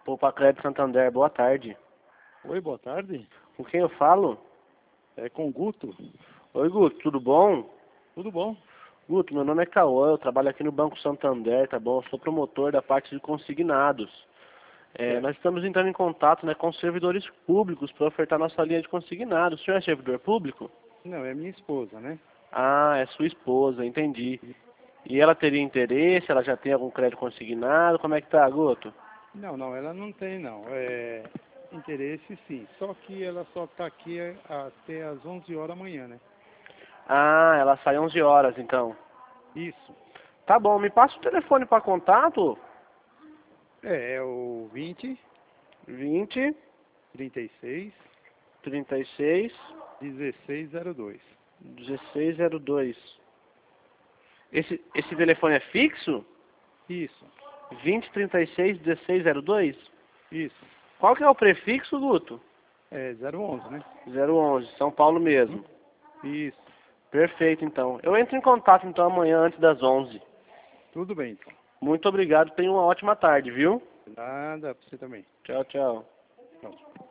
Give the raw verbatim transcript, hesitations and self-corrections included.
Poupa Crédito Santander, boa tarde. Oi, boa tarde. Com quem eu falo? É com o Guto. Oi, Guto, tudo bom? Tudo bom? Guto, meu nome é Cauã, eu trabalho aqui no Banco Santander, tá bom? Eu sou promotor da parte de consignados. É, Certo. nós estamos entrando em contato, né, com servidores públicos para ofertar nossa linha de consignados. O senhor é servidor público? Não, é minha esposa, né? Ah, é sua esposa, entendi. E ela teria interesse? Ela já tem algum crédito consignado? Como é que tá, Guto? Não, não, ela não tem, não. É interesse, sim. Só que ela só está aqui até às onze horas da manhã, né? Ah, ela sai onze horas, então. Isso. Tá bom, me passa o telefone para contato. É, é o vinte, vinte, trinta e seis, trinta e seis, dezesseis zero dois. dezesseis zero dois. Esse, esse telefone é fixo? Isso, vinte, trinta e seis, dezesseis zero dois? isso. Qual que é o prefixo, Guto? É zero onze, né? zero onze, São Paulo Hum? mesmo. Isso. Perfeito, então. Eu entro em contato, então, amanhã antes das onze. Tudo bem, então. Muito obrigado, tenha uma ótima tarde, viu? Nada pra você também. Tchau, tchau. Tchau.